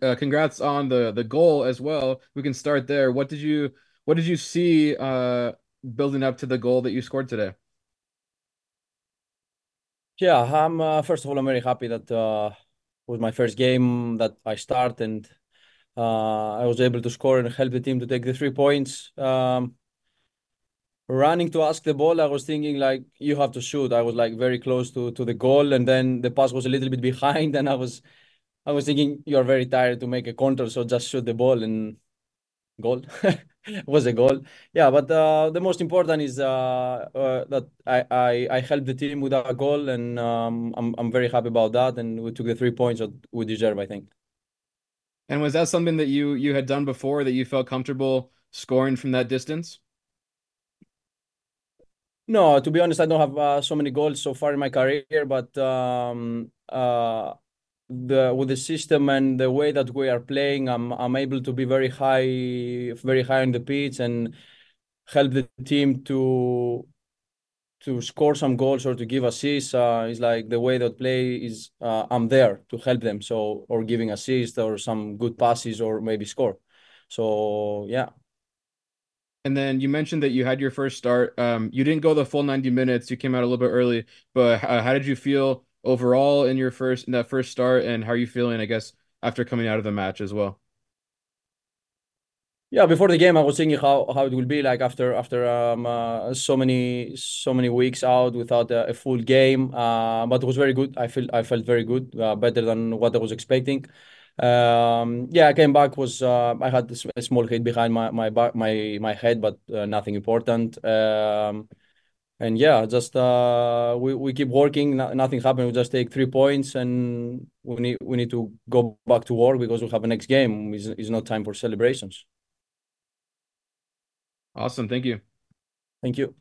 congrats on the goal as well. We can start there. What did you see building up to the goal that you scored today? Yeah, first of all, I'm very happy that was my first game that I start and I was able to score and help the team to take the 3 points. Running to ask the ball, I was thinking like you have to shoot. I was like very close to the goal, and then the pass was a little bit behind, and I was thinking you are very tired to make a counter, so just shoot the ball and goal. Was a goal. Yeah, but the most important is that I helped the team with a goal, and I'm very happy about that. And we took the 3 points that we deserve, I think. And was that something that you had done before that you felt comfortable scoring from that distance? No, to be honest, I don't have so many goals so far in my career, but the with the system and the way that we are playing, I'm able to be very high on the pitch and help the team to score some goals or to give assists. Is like the way that play is. I'm there to help them, so or giving assists or some good passes or maybe score. So yeah. And then you mentioned that you had your first start. You didn't go the full 90 minutes. You came out a little bit early, but how did you feel overall in that first start, and how are you feeling, I guess, after coming out of the match as well? Yeah, before the game, I was thinking how it will be like after so many weeks out without a full game. But it was very good. I felt very good, better than what I was expecting. Yeah, I came back was I had a small hit behind my head, but nothing important. And yeah, just we keep working. Nothing happened. We just take 3 points, and we need to go back to work because we have a next game. It's not time for celebrations. Awesome, thank you. Thank you.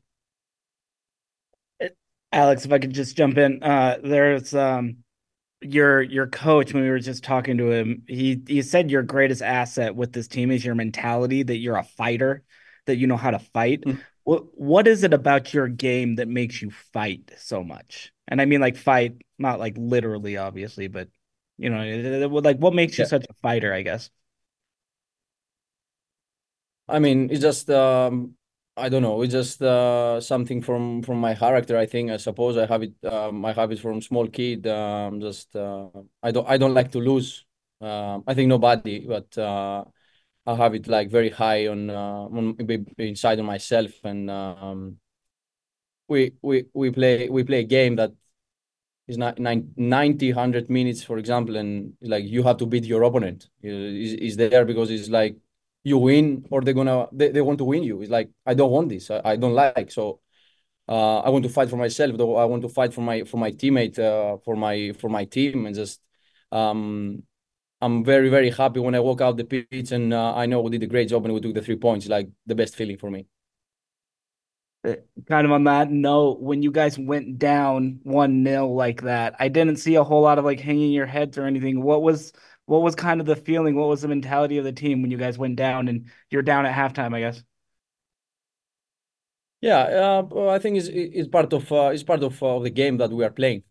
Alex, if I could just jump in, there's your coach when we were just talking to him. He said your greatest asset with this team is your mentality, that you're a fighter, that you know how to fight. What is it about your game that makes you fight so much? And I mean like fight, not like literally, obviously, but like what makes you Yeah. such a fighter, I guess. I mean, it's just I don't know. It's just something from my character. I think. I suppose I have it. I have it from small kid. Just I don't like to lose. I think nobody, but I have it like very high inside of myself. And we play a game that is not 90 100 minutes, for example, and like you have to beat your opponent. Is there because it's like you win or they want to win you. It's like I don't want this. I don't like. So I want to fight for myself, though. I want to fight for my teammate, for my team, and just um I'm very very happy when I walk out the pitch and I know we did a great job and we took the 3 points. Like the best feeling for me. Uh, Kind of on that note, when you guys went down 1-0 like that, I didn't see a whole lot of like hanging your heads or anything. What was kind of the feeling? What was the mentality of the team when you guys went down and you're down at halftime, I guess? Yeah, I think it's part of the game that we are playing.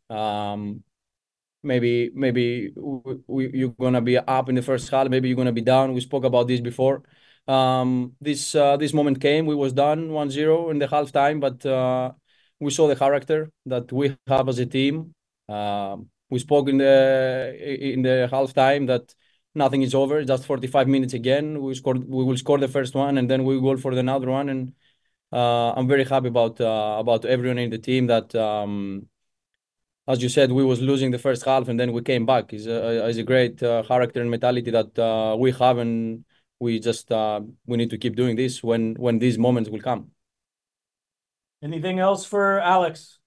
Maybe you're gonna be up in the first half. Maybe you're gonna be down. We spoke about this before. This moment came. We was down 1-0 in the halftime, but we saw the character that we have as a team. We spoke in the halftime that nothing is over. Just 45 minutes again. We will score the first one, and then we will go for another one. And I'm very happy about everyone in the team that. As you said, we was losing the first half and then we came back. Is a great character and mentality that we have, and we need to keep doing this when these moments will come. Anything else for Alex?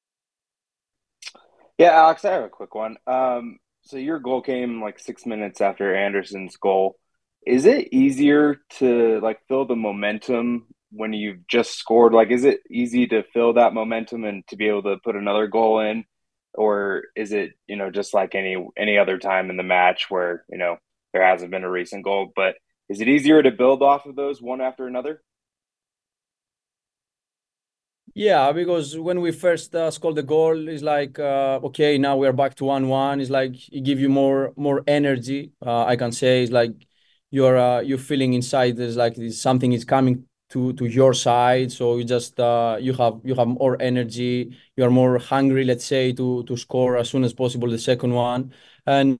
Yeah, Alex, I have a quick one. So your goal came like 6 minutes after Anderson's goal. Is it easier to like feel the momentum when you've just scored? Like, is it easy to feel that momentum and to be able to put another goal in? Or is it, just like any other time in the match where, there hasn't been a recent goal, but is it easier to build off of those one after another? Yeah, because when we first scored the goal, it's like okay, now we are back to 1-1. It's like it give you more energy. I can say it's like you're feeling inside. There's like something is coming to your side, so you just you have more energy. You are more hungry, let's say, to score as soon as possible the second one. And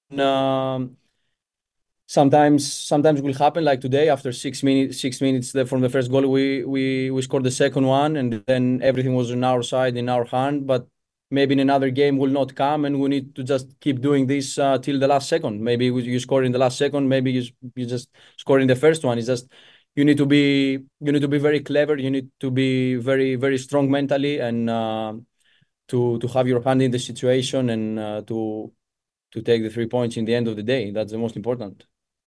sometimes will happen like today after 6 minutes from the first goal we scored the second one, and then everything was on our side, in our hand. But maybe in another game will not come, and we need to just keep doing this till the last second. Maybe you score in the last second, maybe you just score in the first one. It's just you need to be very clever. You need to be very strong mentally, and to have your hand in the situation, and to take the 3 points in the end of the day. That's the most important.